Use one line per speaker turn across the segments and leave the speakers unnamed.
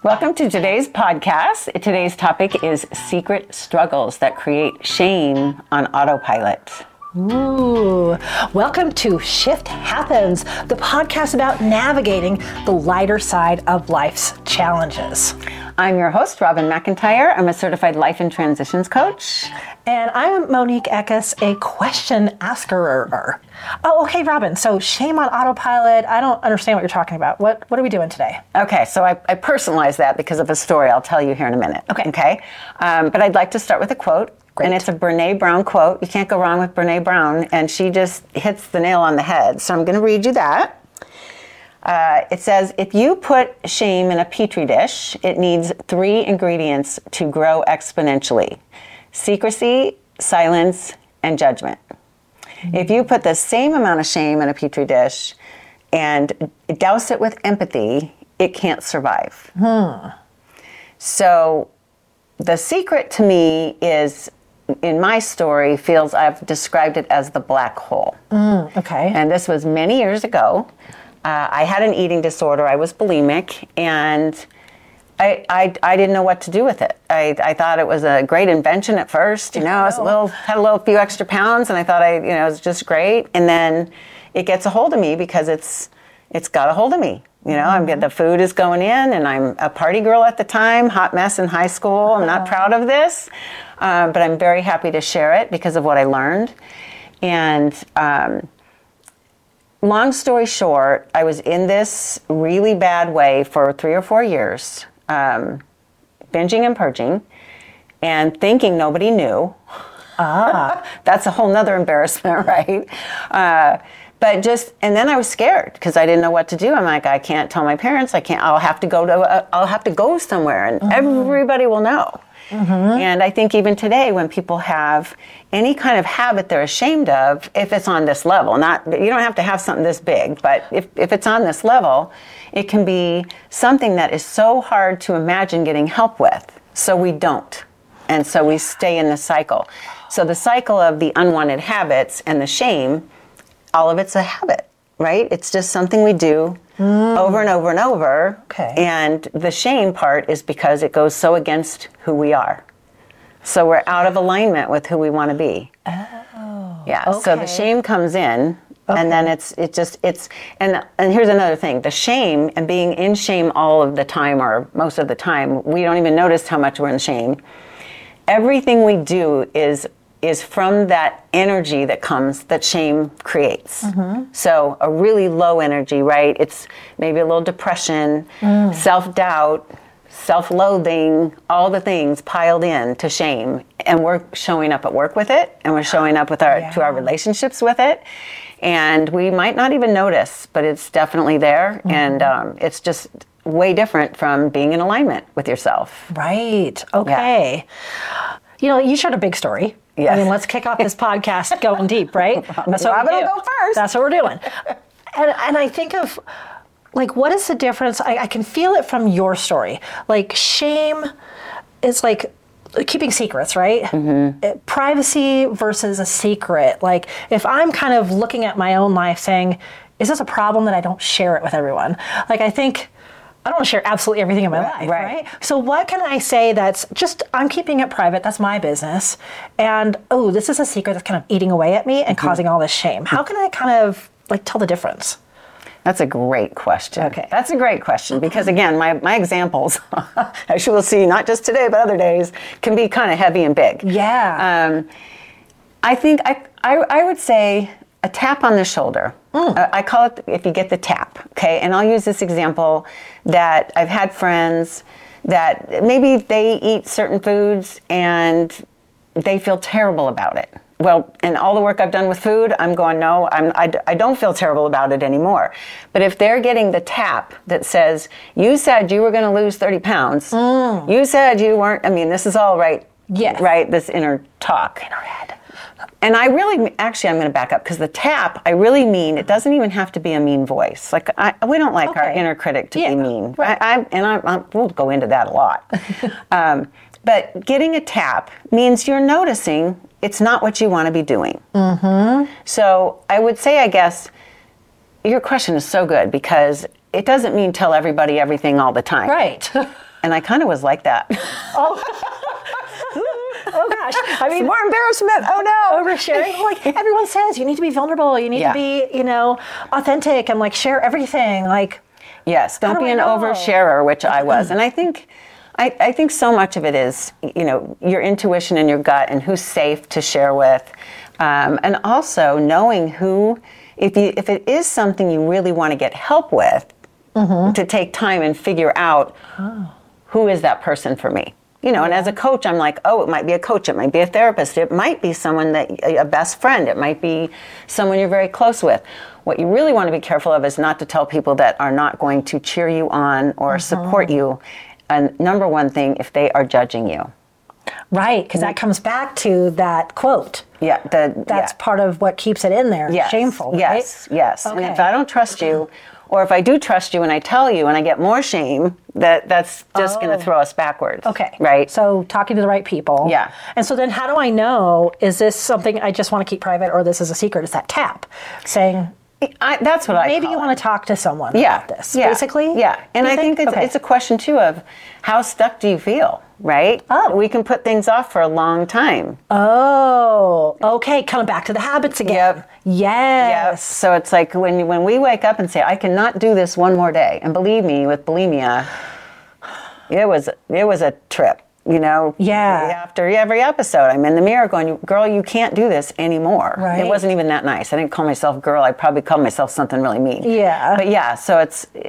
Welcome to today's podcast. Today's topic is secret struggles that create shame on autopilot.
Ooh, welcome to Shift Happens, the podcast about navigating the lighter side of life's challenges.
I'm your host, Robin McIntyre. I'm a certified life and transitions coach.
And I'm Monique Eckes, a question asker. Oh, okay, Robin. So shame on autopilot. I don't understand what you're talking about. What are we doing today?
Okay, so I personalized that because of a story I'll tell you here in a minute.
Okay.
But I'd like to start with a quote.
Great.
And it's a Brene Brown quote. You can't go wrong with Brene Brown. And she just hits the nail on the head. So I'm going to read you that. It says, if you put shame in a petri dish, it needs 3 ingredients to grow exponentially: secrecy, silence, and judgment. If you put the same amount of shame in a petri dish and douse it with empathy, it can't survive. So the secret to me is, in my story, I've described it as the black hole.
Okay.
And this was many years ago. I had an eating disorder. I was bulimic, and I didn't know what to do with it. I thought it was a great invention at first. I was had a few extra pounds, and I thought it was just great. And then it gets a hold of me because it's got a hold of me. The food is going in, and I'm a party girl at the time, hot mess in high school. I'm not proud of this, but I'm very happy to share it because of what I learned. And long story short, I was in this really bad way for 3 or 4 years, binging and purging, and thinking nobody knew. That's a whole nother embarrassment, right? And then I was scared because I didn't know what to do. I'm like, I can't tell my parents. I'll have to go somewhere, and everybody will know. And I think even today, when people have any kind of habit they're ashamed of, if it's on this level, you don't have to have something this big, but if it's on this level, it can be something that is so hard to imagine getting help with. So we don't. And so we stay in the cycle. So the cycle of the unwanted habits and the shame, all of it's a habit, right? It's just something we do over and over and over.
Okay.
And the shame part is because it goes so against who we are. So we're out of alignment with who we want to be.
Oh.
Yeah.
Okay.
So the shame comes in, and then and here's another thing. The shame and being in shame all of the time, or most of the time, we don't even notice how much we're in shame. Everything we do is from that energy that shame creates. So a really low energy, right? It's maybe a little depression, self-doubt, self-loathing, all the things piled in to shame. And we're showing up at work with it, and we're showing up with to our relationships with it. And we might not even notice, but it's definitely there. And it's just way different from being in alignment with yourself.
Right. Okay. Yeah. You shared a big story.
Yes.
I mean, let's kick off this podcast going deep, right? That's what
Robin
we do.
will go first.
That's what we're doing. And I think of, what is the difference? I can feel it from your story. Shame is like keeping secrets, right? Privacy versus a secret. If I'm kind of looking at my own life saying, is this a problem that I don't share it with everyone? I think I don't want to share absolutely everything in my life, right? So what can I say that's just, I'm keeping it private, that's my business, and this is a secret that's kind of eating away at me and causing all this shame. How can I kind of tell the difference?
That's a great question.
Okay.
That's a great question because, again, my examples, as you will see, not just today but other days, can be kind of heavy and big.
Yeah.
I think I would say a tap on the shoulder. I call it if you get the tap, okay? And I'll use this example that I've had friends that maybe they eat certain foods and they feel terrible about it. Well, and all the work I've done with food, I'm going, no, I don't feel terrible about it anymore. But if they're getting the tap that says, you said you were going to lose 30 pounds, you said you weren't, this is all right.
Yes.
Right, this inner talk.
In our head.
And I'm going to back up because the tap, I really mean, it doesn't even have to be a mean voice. We don't like our inner critic to be mean.
Right.
We'll go into that a lot. But getting a tap means you're noticing it's not what you want to be doing. So I would say, I guess, your question is so good because it doesn't mean tell everybody everything all the time.
Right.
And I kind of was like that.
Oh gosh. I mean,
More embarrassment. Oh no.
oversharing. Like everyone says, you need to be vulnerable. You need
Yeah.
to be, authentic and like share everything. Like,
Yes, don't
do
be
I
an
know?
oversharer, which I was. And I think so much of it is, your intuition and your gut and who's safe to share with. And also knowing who, if it is something you really want to get help with, to take time and figure out who is that person for me. And as a coach, I'm like, it might be a coach, it might be a therapist, it might be someone a best friend, it might be someone you're very close with. What you really want to be careful of is not to tell people that are not going to cheer you on or support you. And number one thing, if they are judging you.
right. Because that comes back to that quote.
Yeah,
That's part of what keeps it in there.
yes,
Shameful, right?
Yes.
Okay.
And if I don't trust you, or if I do trust you and I tell you and I get more shame, that's just going to throw us backwards.
Okay.
Right?
So talking to the right people.
Yeah.
And so then how do I know, is this something I just want to keep private or this is a secret? Is that tap saying,
that's what I
maybe
call
you
it.
want to talk to someone
Yeah,
about this,
yeah,
basically?
Yeah, and
Do you
I think
Okay.
it's a question too of how stuck do you feel, right?
Oh.
We can put things off for a long time.
Oh, okay. Coming back to the habits again.
Yep.
Yes.
So it's like when we wake up and say, I cannot do this one more day, and believe me, with bulimia, it was a trip.
Yeah.
After every episode, I'm in the mirror going, girl, you can't do this anymore.
Right.
It wasn't even that nice. I didn't call myself girl. I probably called myself something really mean.
Yeah.
But yeah, so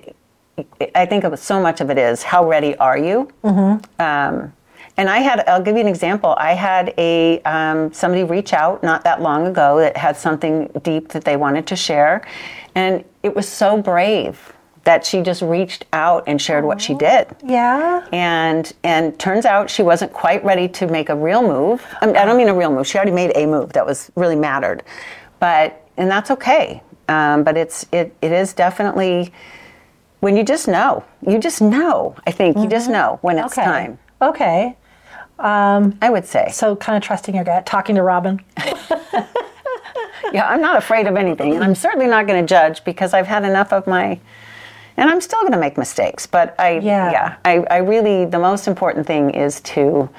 I think so much of it is how ready are you? Mm-hmm. And I'll give you an example. I had somebody reach out not that long ago that had something deep that they wanted to share. And it was so brave that she just reached out and shared what she did.
Yeah.
And turns out she wasn't quite ready to make a real move. I don't mean a real move. She already made a move that was really mattered, and that's okay. But it is definitely when you just know. You just know. I think you just know when it's time.
Okay.
I would say.
So kind of trusting your gut, talking to Robin.
Yeah, I'm not afraid of anything, and I'm certainly not going to judge because I've had enough of my. And I'm still going to make mistakes, but I really, the most important thing is to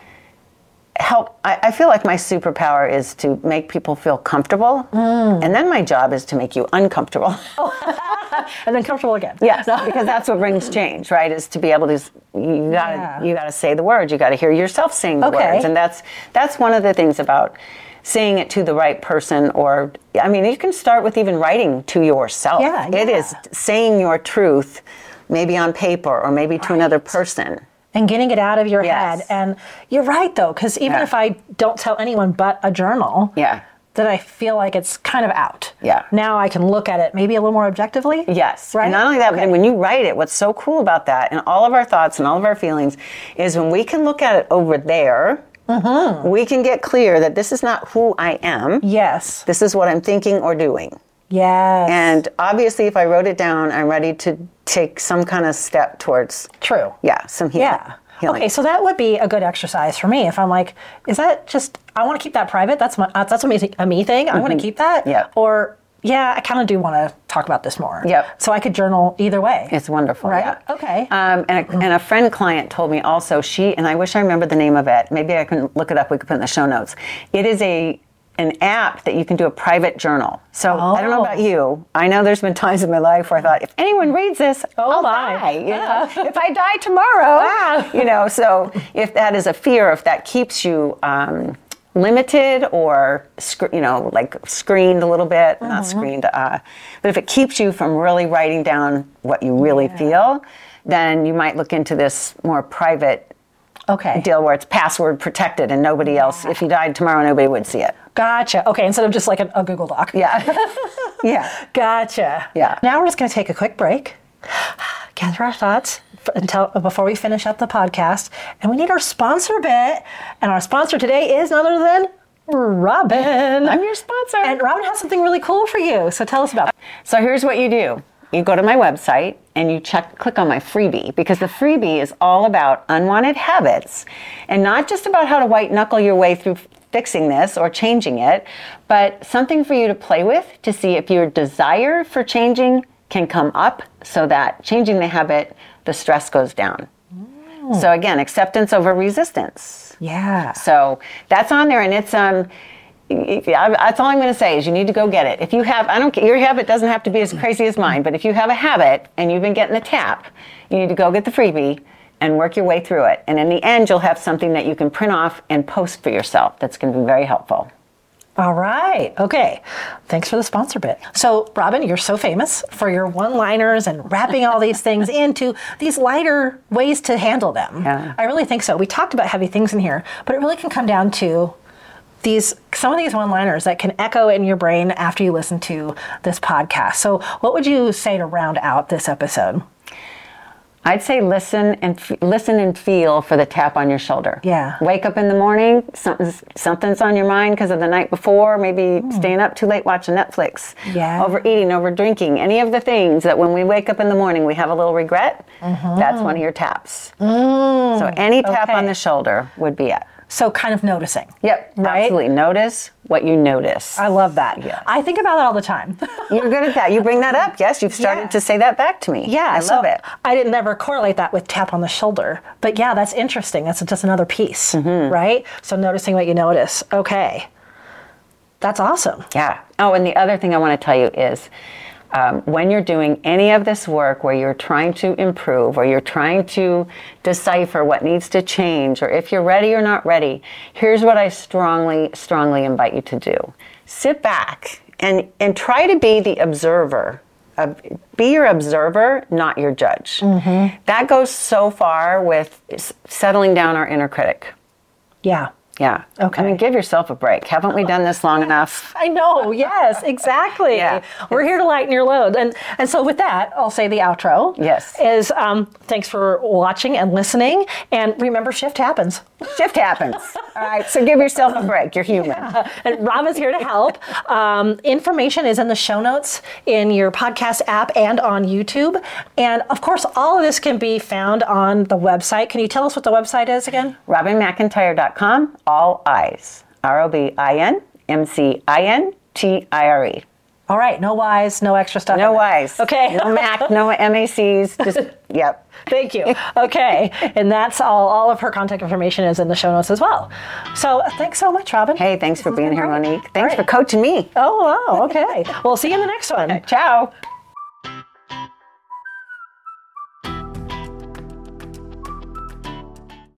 help. I feel like my superpower is to make people feel comfortable, and then my job is to make you uncomfortable.
And then comfortable again.
Yes, because that's what brings change, right? Is to be able to, you gotta say the words, you gotta hear yourself saying the words, and that's one of the things about saying it to the right person, or you can start with even writing to yourself.
Yeah.
It is saying your truth, maybe on paper or maybe to another person.
And getting it out of your
Yes.
head. And you're right, though, because even if I don't tell anyone but a journal, then I feel like it's kind of out.
Yeah.
Now I can look at it maybe a little more objectively.
Yes.
Right?
And not only that, but when you write it, what's so cool about that and all of our thoughts and all of our feelings is when we can look at it over there, we can get clear that this is not who I am.
Yes.
This is what I'm thinking or doing.
Yes.
And obviously, if I wrote it down, I'm ready to take some kind of step towards,
True.
some healing.
Yeah.
Healing.
Okay, so that would be a good exercise for me. If I'm like, is that just, I want to keep that private. That's a me thing. I want to keep that.
Yeah.
Or, I kind of do want to talk about this more.
Yep.
So I could journal either way.
It's wonderful.
Right?
Yeah.
Okay.
And a friend client told me also, and I wish I remember the name of it. Maybe I can look it up. We could put it in the show notes. It is an app that you can do a private journal. So I don't know about you. I know there's been times in my life where I thought, if anyone reads this, I'll die. If I die tomorrow, So if that is a fear, if that keeps you limited or screened a little bit, not screened, but if it keeps you from really writing down what you really feel, then you might look into this more private deal where it's password protected and nobody else, if you died tomorrow, nobody would see it.
Gotcha. Okay, instead of just like a Google Doc.
Yeah. Yeah.
Gotcha.
Yeah.
Now we're just going to take a quick break, gather our thoughts before we finish up the podcast, and we need our sponsor bit. And our sponsor today is none other than Robin.
I'm your sponsor.
And Robin has something really cool for you. So tell us about it.
So here's what you do. You go to my website and you click on my freebie, because the freebie is all about unwanted habits and not just about how to white knuckle your way through fixing this or changing it, but something for you to play with to see if your desire for changing can come up so that changing the habit, the stress goes down. So again, acceptance over resistance.
Yeah.
So that's on there, and it's that's all I'm going to say is you need to go get it. If you have, I don't care, your habit doesn't have to be as crazy as mine, but if you have a habit and you've been getting the tap, you need to go get the freebie and work your way through it. And in the end, you'll have something that you can print off and post for yourself. That's going to be very helpful.
All right. Okay. Thanks for the sponsor bit. So, Robin, you're so famous for your one-liners and wrapping all these things into these lighter ways to handle them.
Yeah.
I really think so. We talked about heavy things in here, but it really can come down to some of these one-liners that can echo in your brain after you listen to this podcast. So, what would you say to round out this episode?
I'd say listen and feel for the tap on your shoulder.
Yeah.
Wake up in the morning, something's on your mind because of the night before, maybe staying up too late watching Netflix,
Yeah.
overeating, over drinking, any of the things that when we wake up in the morning we have a little regret, that's one of your taps. So any tap on the shoulder would be it.
So kind of noticing.
Yep,
Right?
absolutely. Notice what you notice.
I love that.
Yeah.
I think about that all the time.
You're good at that. You bring that up. Yes, you've started
Yeah.
to say that back to me.
Yeah,
I love it.
I didn't never correlate that with tap on the shoulder. But yeah, that's interesting. That's just another piece, right? So noticing what you notice. Okay. That's awesome.
Yeah. Oh, and the other thing I want to tell you is when you're doing any of this work where you're trying to improve or you're trying to decipher what needs to change or if you're ready or not ready, here's what I strongly, strongly invite you to do. Sit back and try to be the observer. Be your observer, not your judge. That goes so far with settling down our inner critic.
Yeah.
Yeah.
Okay.
I mean, give yourself a break. Haven't we done this long enough?
I know. Yes, exactly.
Yeah.
We're here to lighten your load. And so with that, I'll say the outro.
Yes.
Is thanks for watching and listening. And remember, shift happens.
Shift happens. All right. So give yourself a break. You're human.
And Robin's here to help. Information is in the show notes in your podcast app and on YouTube. And of course, all of this can be found on the website. Can you tell us what the website is again?
RobinMcIntyre.com. All I's. RobinMcIntire.
All right. No Y's, no extra stuff.
No
in there.
Y's.
Okay.
No Mac, no MACs. Just, yep.
Thank you. Okay. And that's all of her contact information is in the show notes as well. So thanks so much, Robin.
Hey, thanks for being here, Monique. Thanks
All right.
for coaching me.
Oh, wow. Okay. We'll see you in the next one.
Ciao.